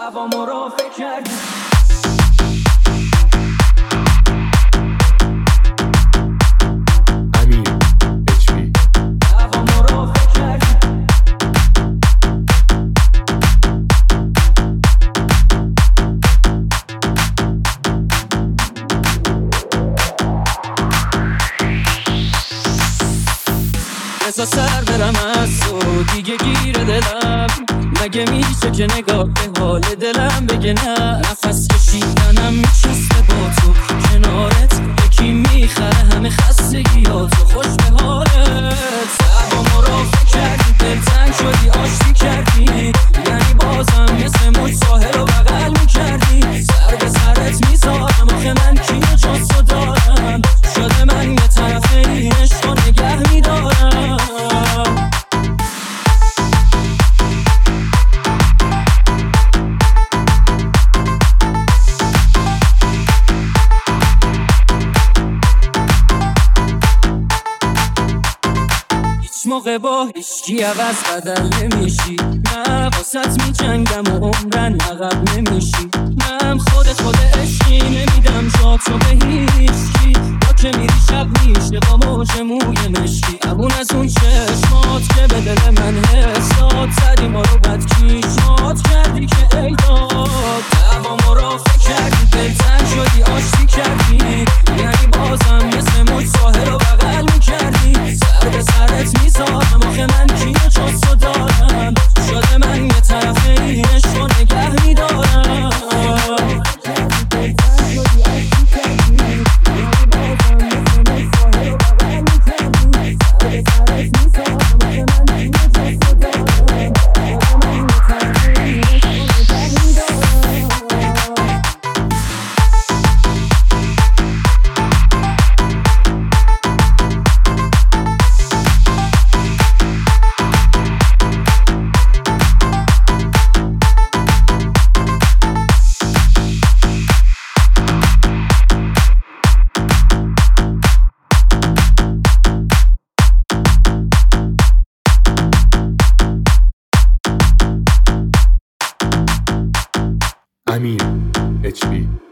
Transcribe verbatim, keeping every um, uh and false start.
دعوامو رو فکر کردی. بذار سر برم از تو دیگه گیر دلم، مگه میشه که نگاه به حال دلم بگه نه؟ نفس کشیدنم میچسته با تو کنارت، یکی میخره همه خستگیاتو. خوش به حالت دعوامو رو فکر کردی، دلتنگ شدی آشتی کردی، یعنی بازم مثل موج ساحل رو بغل میکردی. سر به سرت میذارم آخه من کیو جز تو دارم، شده من یه طرف این عشق رو نگه میدارم. موقع با هیچکی عوض بدل نمیشی، نه واسط میجنگم و عمرن عقب نمیشی. من خود خود عشقی نمیدم جاتو به هیچکی، با که میری شب میشه با موج موی مشکی. امون از اون چشمات که به دل من حسات زدی ما رو بد کیشات کردی که ای داد. دعوامو رو فکر کردی، دلتنگ شدی آشتی کردی، یعنی بازم مثل موج ساحل رو بغل میکردی. سر به سرت میذارم آخه من کیو جز تو دارم، شده من یه طرف این عشق رو نگه میدارم. امیر اچ بی